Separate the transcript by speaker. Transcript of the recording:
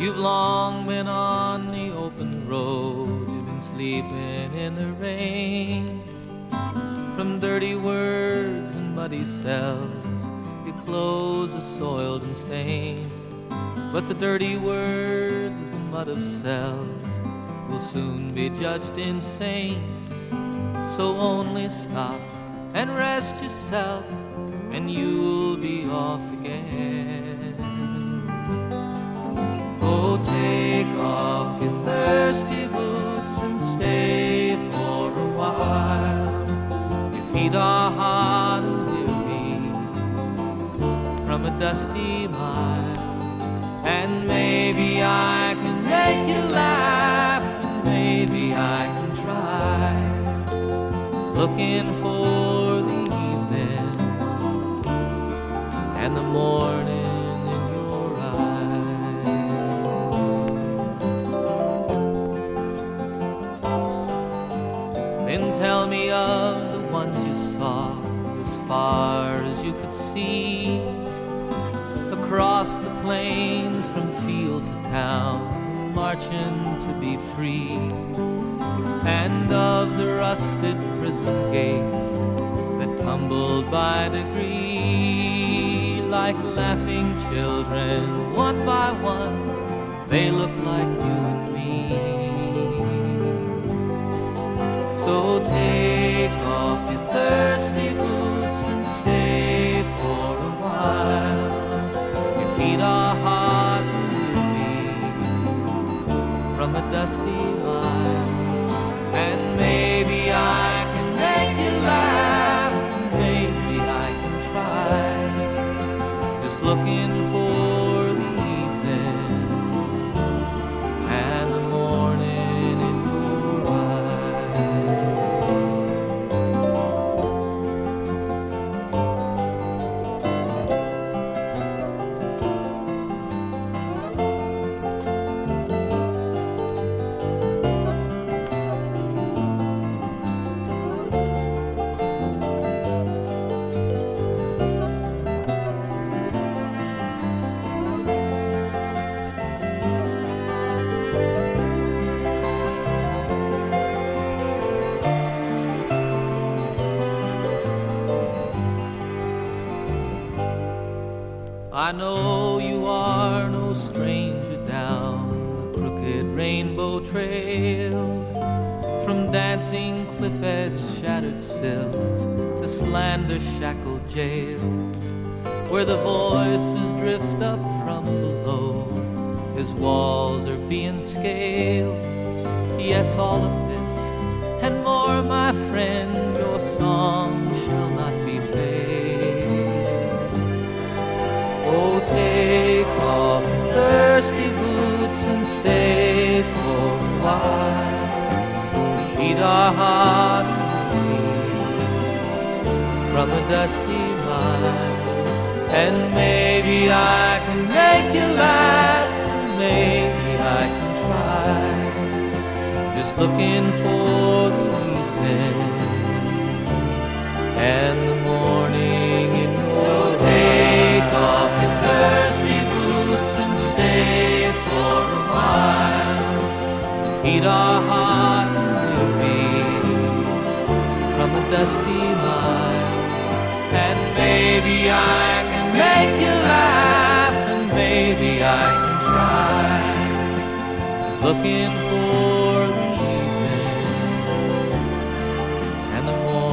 Speaker 1: You've long been on the open road, you've been sleeping in the rain. From dirty words and muddy cells, your clothes are soiled and stained. But the dirty words, the mud of cells, will soon be judged insane. So only stop and rest yourself, and you'll be off again. Oh, take off your thirsty boots and stay for a while. Your feet are hot and weary from a dusty mile. And maybe I can make you laugh, and maybe I can try. Looking for the evening and the morning in your eyes. Then tell me of the ones you saw as far as you could see, across the plains from field to town, marching to be free. And of the rusted prison gates that tumbled by degree, like laughing children, one by one, they look like you and me. So take off your thirsty boots and stay for a while. Your feet are hot and weary from a dusty mile. And maybe I can make you laugh, and maybe I can try. Just looking for the evening and the morning in your I know you are no stranger down the crooked rainbow trail, from dancing cliff edge shattered sills to slander shackled jails, where the voices drift up from below as walls are being scaled. Yes, all of this and more, my friend, your song shall not be failed. Oh, take off your thirsty boots and stay for a while. Your feet are hot and weary from a dusty mile. And maybe I can make you laugh, and maybe I can try. Just looking for the evening and the morning in your eyes. So take off your thirsty boots and stay for a while. Your feet are hot and weary from a dusty mile. And maybe I can make you laugh, and maybe I can try. Just looking for the evening and the morning.